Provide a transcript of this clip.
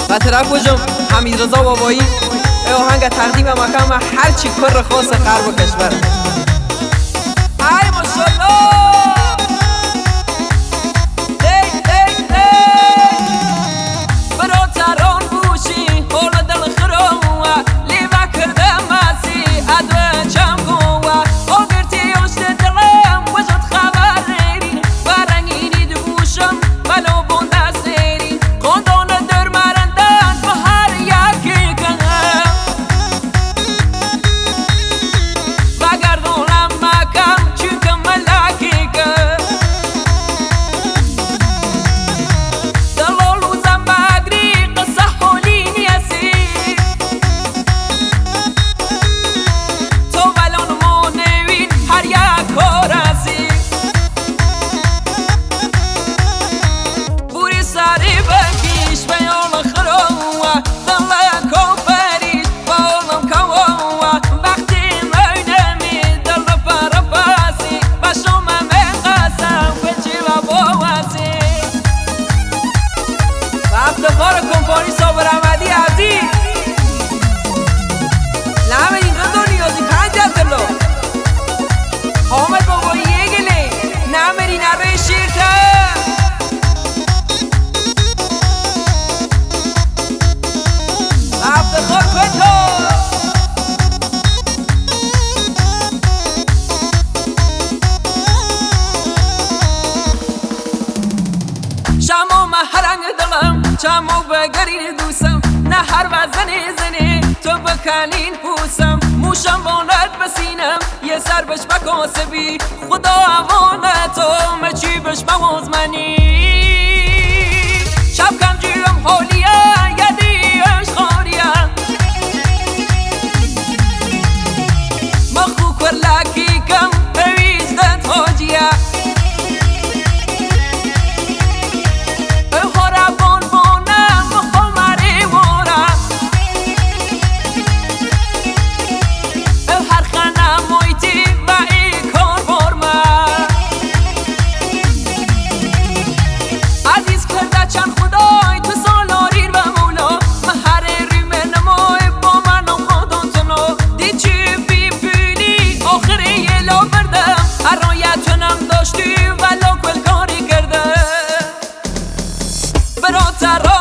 و طرف وجم حمید رضا بابایی آهنگ تقدیم مکان هر چی کر خاص غرب کشور. ای ماشاءالله افتخار کمپانی صابر احمدی عزیز نام این دو نیازی 5000 حامد بابایی گلی نام این نره شیرتا افتخار کنتو شامو محرنگ دلم چامو بگرین دوستم نه هر وزن زنی تو بکنین پوسم موشم بالت بسینم یه سر بش بکاسبی خدا امانه تو مچی بش بوزمنی شب کم جیم حالیه یدیش خاریه مخو کرلکی کم بویزدت حاجیه برات